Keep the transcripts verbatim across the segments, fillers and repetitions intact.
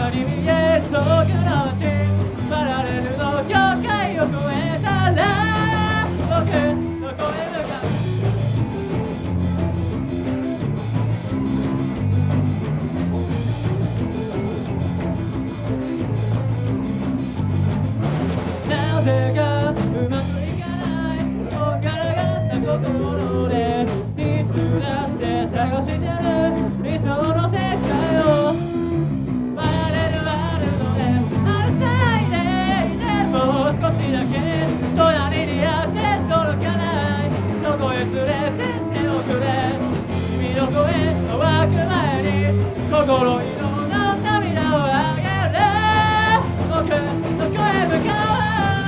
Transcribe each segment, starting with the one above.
かに見える遠くの街パラレルの境界を越えたら僕どこへ向かうなぜかうまくいかないこんがらがった心でいつだって探してる理想の世界をパラレルワールドで歩きたいでいてもう少しだけ隣にあって届かないどこへ連れてっておくれ君の声乾く前に心色の涙をあげる僕どこへ向かう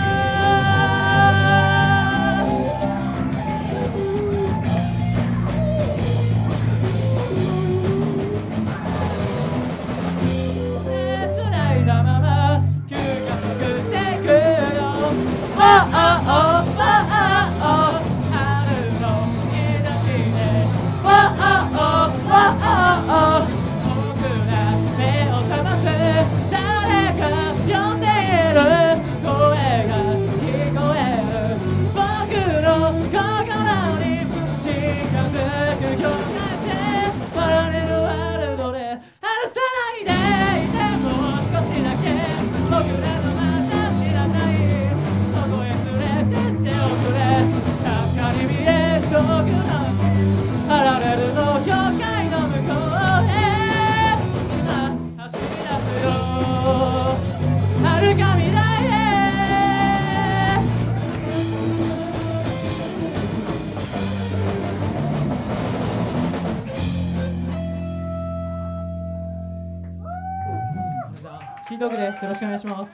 キートークです。よろしくお願いします。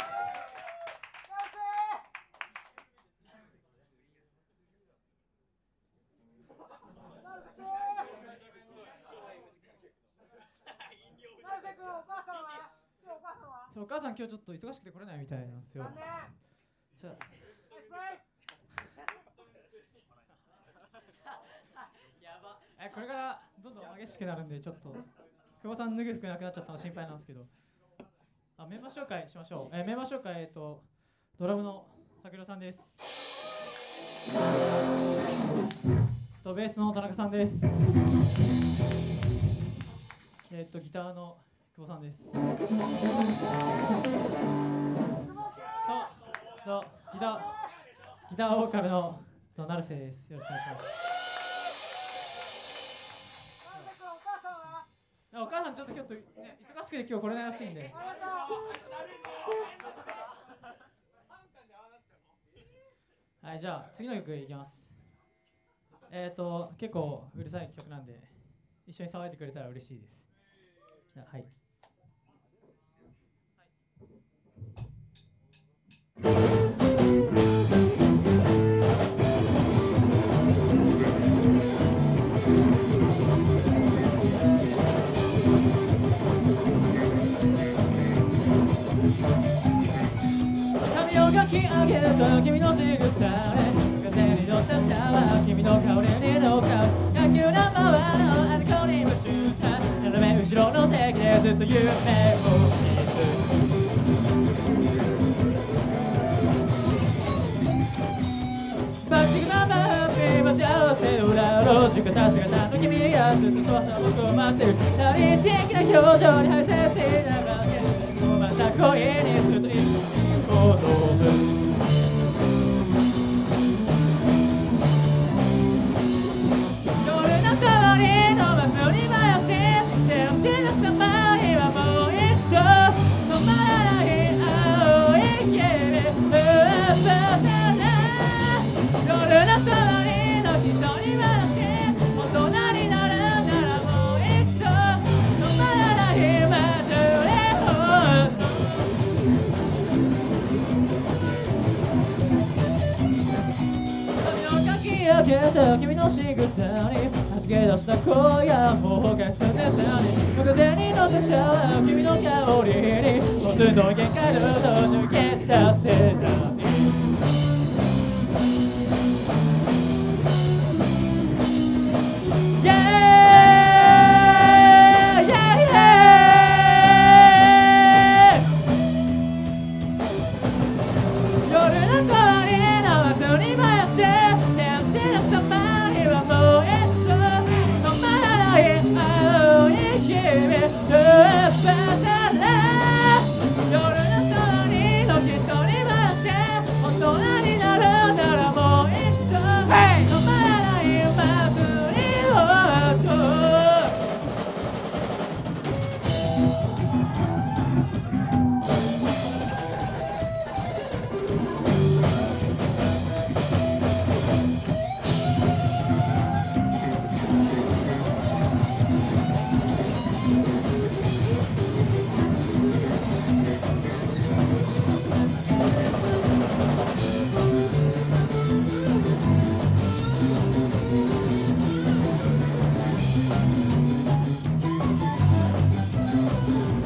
お母さん今日ちょっと忙しくて来れないみたいなんですよ。じゃあえこれからどんどん激しくなるんでちょっと久保さん脱ぐ服なくなっちゃったの心配なんですけど、あメンバー紹介しましょう。えメンバー紹介、えっとドラムのさくらさんです。とベースの田中さんです。えっとギターの久保さんです。ととギターギターボーカルのと成瀬です。よろしくお願いします。お母さんちょっと今日と、ね、忙しくて今日来れないらしいんで。はい、じゃあ次の曲いきます。えっと結構うるさい曲なんで一緒に騒いでくれたら嬉しいです。じゃあはい髪をかき上げると君の仕草で風に乗ったシャワー君の香りに乗っかる野球ナンバーワンのあの子に夢中さ斜め後ろの席でずっと夢を見るバチグナンバーハッピー待ち合わせ裏路地方姿の君がずっとその僕を待ってる他人的な表情に排泄しながらまた恋にずっと一緒に踊る夜の代わりの祭り林天地の様にはもう一丁止まらない青い君夜の代わりの一人話大人になるならもう一丁止まらない祭り髪をかき上げた君の仕草にはじけ出した声がもう他に住んでさに無風に乗ったシャワー君の香りにもうすぐ限界のと抜け出せた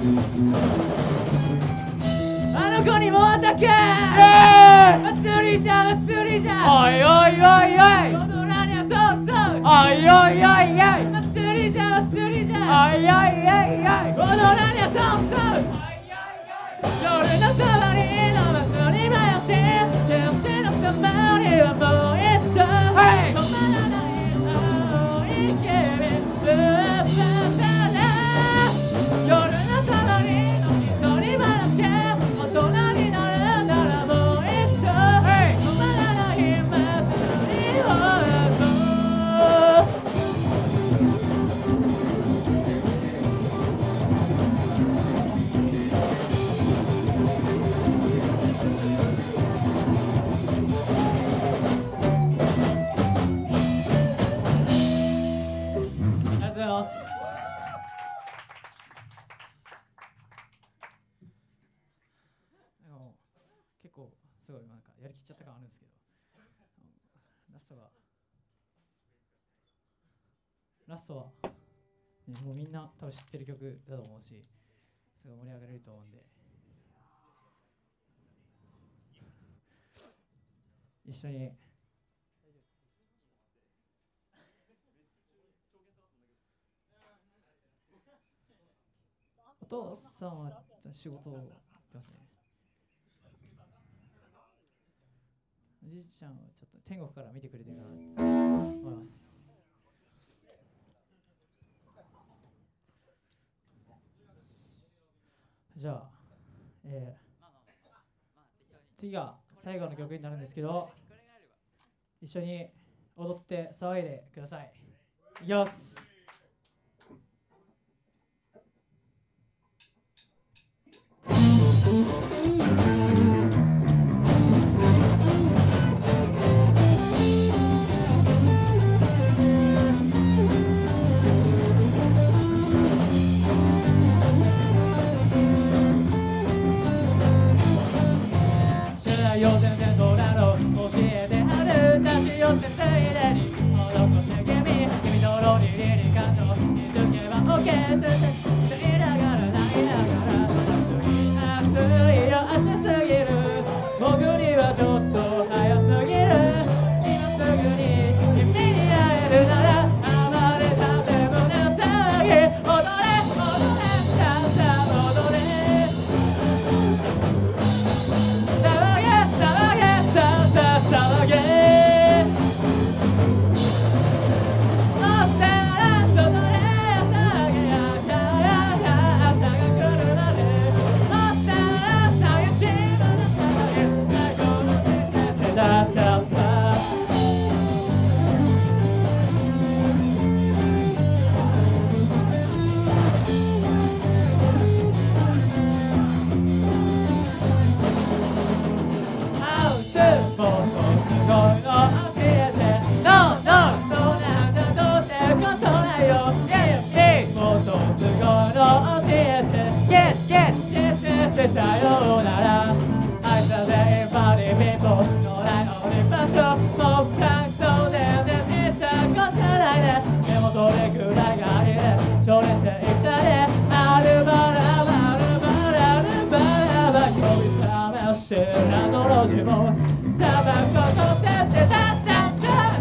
あの子にもアタック、祭りじゃ祭りじゃ、 おいおいおいおい、 踊らにゃそうそう、 おいおいおいおい、 祭りじゃ祭りじゃ、 おいおいおいおい、 踊らにゃそうそう、夜のそばにの祭り囃し、天地の様にはもう一丁、止まらない青い君、ブーブーだな。夜のそばにの一人話、大人になるならもう一丁、止まらない祭りを結構すごいなんかやりきっちゃった感あるんですけど、ラストがラストは、ね、もうみんな多分知ってる曲だと思うし、すごい盛り上がれると思うんで、一緒にお父さんは仕事をやってますね。おじいちゃんはちょっと天国から見てくれてるかなと思います。じゃあ、えー、次が最後の曲になるんですけど、一緒に踊って騒いでください。いきます。よ全然空の教えてはる立ち寄ってついでに施して君君のロリリに感情気づけば OK 捨てていながら泣いながら熱いよ熱すぎる僕にはちょっと早すぎる今すぐに君に会えるなら暴れたて胸騒ぎ踊れ踊れさあさあ踊れ騒げ乗ったらそのレーターがやったやった朝が来るまで乗ったら寂しいまま騒げ最高の手で出したささようなら愛さればに貧乏のない降りましょうもう感想でねしたことないねでもそれくらいがいいね少年生だねあるばらばるばらるばらば呼び覚ましてる謎の自分さばしょと捨ててたささ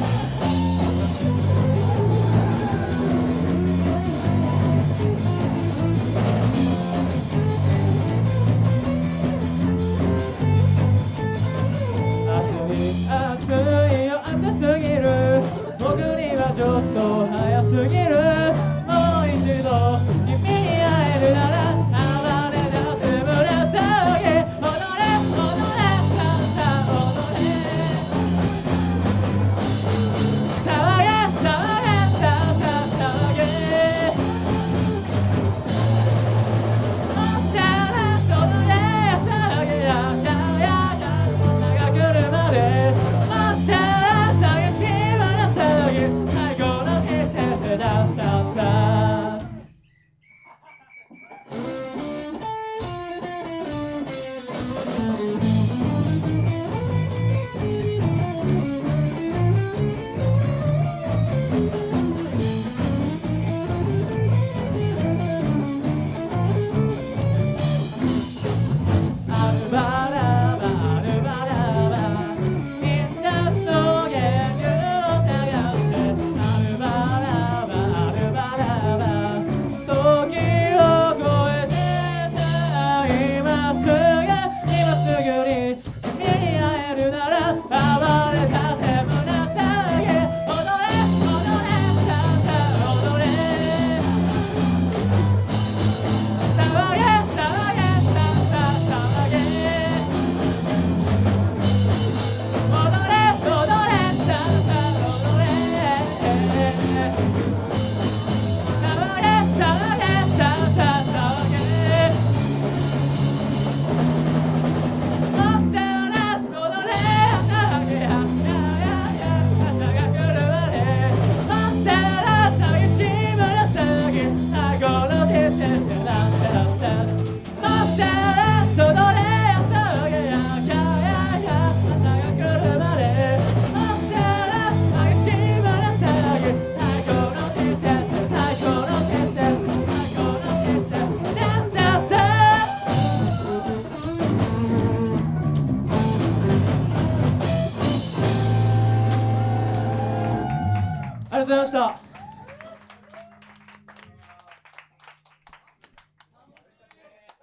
ありがとうございました。